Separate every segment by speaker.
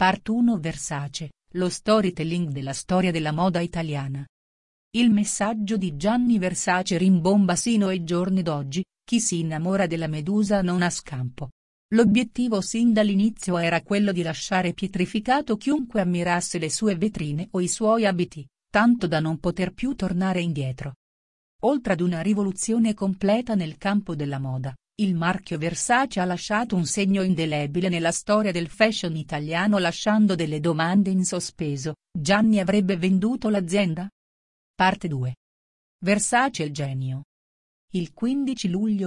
Speaker 1: Part 1 Versace, lo storytelling della storia della moda italiana. Il messaggio di Gianni Versace rimbomba sino ai giorni d'oggi: chi si innamora della Medusa non ha scampo. L'obiettivo sin dall'inizio era quello di lasciare pietrificato chiunque ammirasse le sue vetrine o i suoi abiti, tanto da non poter più tornare indietro. Oltre ad una rivoluzione completa nel campo della moda, il marchio Versace ha lasciato un segno indelebile nella storia del fashion italiano, lasciando delle domande in sospeso: Gianni avrebbe venduto l'azienda? Parte 2. Versace il genio. Il 15 luglio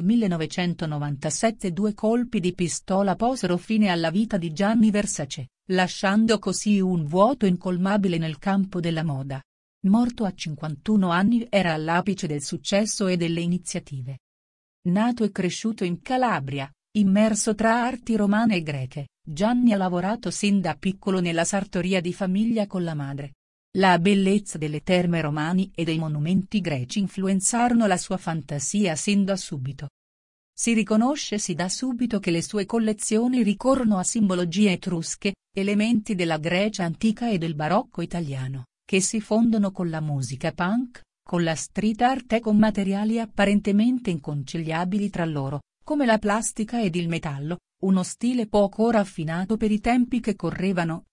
Speaker 1: 1997 due colpi di pistola posero fine alla vita di Gianni Versace, lasciando così un vuoto incolmabile nel campo della moda. Morto a 51 anni, era all'apice del successo e delle iniziative. Nato e cresciuto in Calabria, immerso tra arti romane e greche, Gianni ha lavorato sin da piccolo nella sartoria di famiglia con la madre. La bellezza delle terme romane e dei monumenti greci influenzarono la sua fantasia sin da subito. Si riconosce sin da subito che le sue collezioni ricorrono a simbologie etrusche, elementi della Grecia antica e del barocco italiano, che si fondono con la musica punk, con la street art e con materiali apparentemente inconciliabili tra loro, come la plastica ed il metallo, uno stile poco raffinato per i tempi che correvano,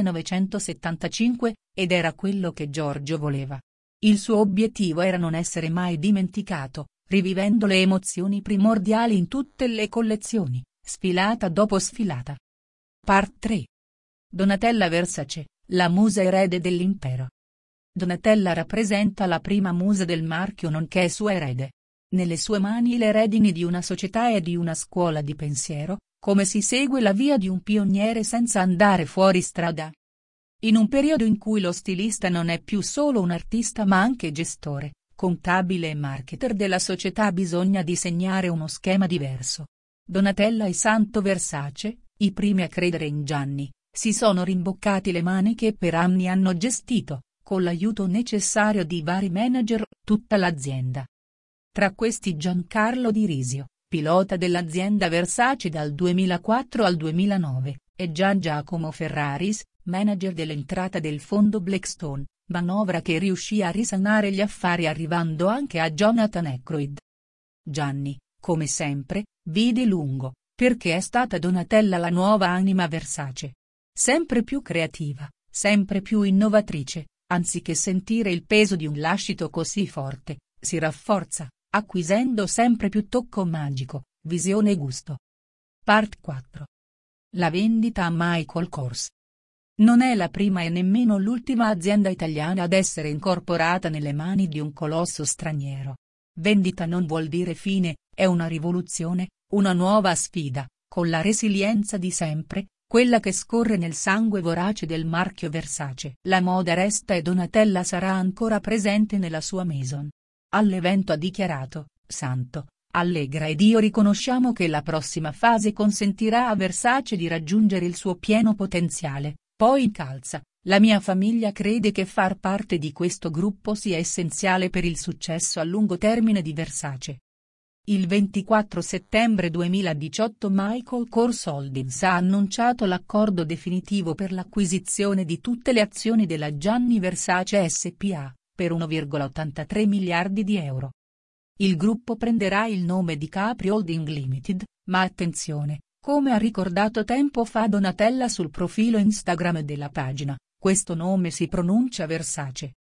Speaker 1: 1975, ed era quello che Giorgio voleva. Il suo obiettivo era non essere mai dimenticato, rivivendo le emozioni primordiali in tutte le collezioni, sfilata dopo sfilata. Part 3. Donatella Versace, la musa erede dell'impero. Donatella rappresenta la prima musa del marchio nonché sua erede. Nelle sue mani le redini di una società e di una scuola di pensiero, come si segue la via di un pioniere senza andare fuori strada. In un periodo in cui lo stilista non è più solo un artista ma anche gestore, contabile e marketer della società, bisogna disegnare uno schema diverso. Donatella e Santo Versace, i primi a credere in Gianni, si sono rimboccati le maniche e per anni hanno gestito, con l'aiuto necessario di vari manager, tutta l'azienda. Tra questi Giancarlo Di Risio, pilota dell'azienda Versace dal 2004 al 2009, e Gian Giacomo Ferraris, manager dell'entrata del fondo Blackstone, manovra che riuscì a risanare gli affari arrivando anche a Jonathan Aykroyd. Gianni, come sempre, vide lungo, perché è stata Donatella la nuova anima Versace. Sempre più creativa, sempre più innovatrice, anziché sentire il peso di un lascito così forte, si rafforza, acquisendo sempre più tocco magico, visione e gusto. Part 4. La vendita a Michael Kors. Non è la prima e nemmeno l'ultima azienda italiana ad essere incorporata nelle mani di un colosso straniero. Vendita non vuol dire fine, è una rivoluzione, una nuova sfida, con la resilienza di sempre, quella che scorre nel sangue vorace del marchio Versace. La moda resta e Donatella sarà ancora presente nella sua maison. All'evento ha dichiarato: Santo, allegra ed io riconosciamo che la prossima fase consentirà a Versace di raggiungere il suo pieno potenziale. Poi incalza: la mia famiglia crede che far parte di questo gruppo sia essenziale per il successo a lungo termine di Versace. Il 24 settembre 2018 Michael Kors Holdings ha annunciato l'accordo definitivo per l'acquisizione di tutte le azioni della Gianni Versace SpA, per 1,83 miliardi di euro. Il gruppo prenderà il nome di Capri Holding Limited, ma attenzione, come ha ricordato tempo fa Donatella sul profilo Instagram della pagina, questo nome si pronuncia Versace.